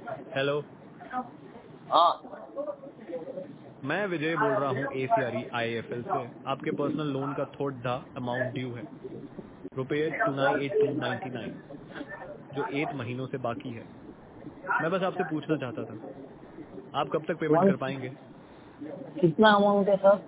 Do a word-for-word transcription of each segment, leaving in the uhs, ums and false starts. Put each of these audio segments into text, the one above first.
Hello, हाँ। मैं विजय बोल रहा हूँ एसीआरई आईएफएल से। आपके पर्सनल लोन का थोड़ा धा अमाउंट ड्यू है, रुपये two nine eight two ninety nine, जो एट महीनों से बाकी है। मैं बस आपसे पूछना चाहता था, आप कब तक पेमेंट वन कर पाएंगे? कितना अमाउंट है सर?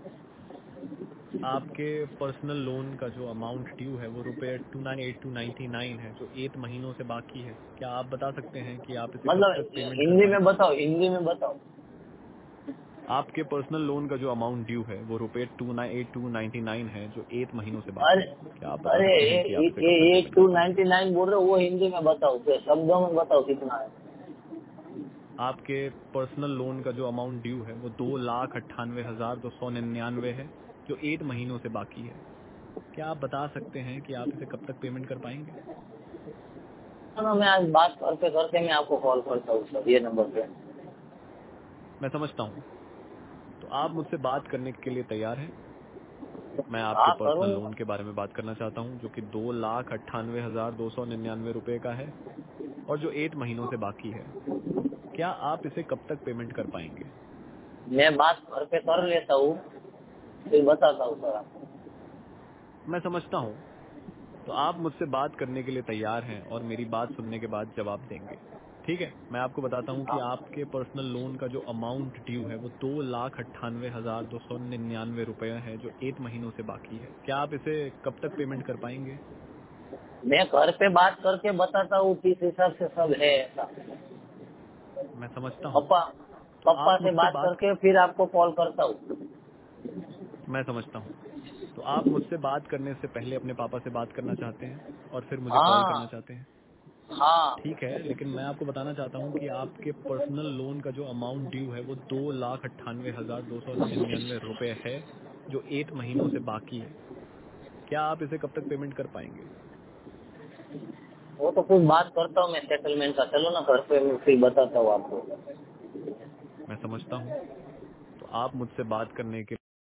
आपके पर्सनल लोन का जो अमाउंट ड्यू है वो रुपये two nine eight two ninety nine है, जो एट महीनों से बाकी है। क्या आप बता सकते हैं कि आप इसे कब मतलब तक पेमेंट कर हिंदी में पाएंगे? बताओ, हिंदी में बताओ। आपके पर्सनल लोन का जो अमाउंट ड्यू है वो रुपये two nine eight two ninety nine है, जो एट महीनों से बाकी अरे है। क्या आप बता अरे सकते हैं कि आप इसे कब तक ये एट पेमेंट कर टू पाएंगे? नाइन्टी नाइन बोल रहे हो, वो हिंदी में बताओ, फिर शब्दों में बताओ कितना है। आपके पर्सनल लोन का जो अमाउंट ड्यू है वो दो लाख अट्ठानवे हजार दो सौ निन्यानवे है, जो एट महीनों से बाकी है। क्या आप बता सकते हैं कि आप इसे कब तक पेमेंट कर पाएंगे? चलो मैं आज बात करते करते मैं आपको कॉल करता हूँ सर, ये नंबर पे। मैं समझता हूँ, तो आप मुझसे बात करने के लिए तैयार हैं? मैं आपके हाँ पर्सनल करूँगा। लोन के बारे में बात करना चाहता हूँ, जो कि दो लाख अट्ठानवे हजार दो सौ निन्यानवे रुपए का है और जो एट महीनों से बाकी है। क्या आप इसे कब तक पेमेंट कर पाएंगे? मैं बात घर पे कर लेता हूँ, फिर बताता हूँ सर आपको। मैं समझता हूँ, तो आप मुझसे बात करने के लिए तैयार हैं और मेरी बात सुनने के बाद जवाब देंगे। ठीक है, मैं आपको बताता हूँ कि हाँ, आपके पर्सनल लोन का जो अमाउंट ड्यू है वो दो लाख अट्ठानवे हजार दो सौ निन्यानवे रुपए है, जो एट महीनों से बाकी है। क्या आप इसे कब तक पेमेंट कर पाएंगे? मैं घर पे बात करके बताता हूँ किस हिसाब से सब है ऐसा। मैं समझता हूँ, पप्पा तो पप्पा आप से मुझसे बात बात करके फिर आपको कॉल करता हूँ। मैं समझता हूँ, तो आप मुझसे बात करने से पहले अपने पापा से बात करना चाहते हैं और फिर मुझे कॉल करना हाँ चाहते हैं। हाँ। ठीक है, लेकिन मैं आपको बताना चाहता हूँ कि आपके पर्सनल लोन का जो अमाउंट ड्यू है वो दो लाख अट्ठानवे हजार दो सौ निन्यानवे रुपए है, जो एट महीनों से बाकी है। क्या आप इसे कब तक पेमेंट कर पाएंगे? वो तो कुछ बात करता हूँ मैं सेटलमेंट का, चलो ना घर पे मैं फिर बताता हूँ आपको। मैं समझता हूँ, तो आप मुझसे बात करने के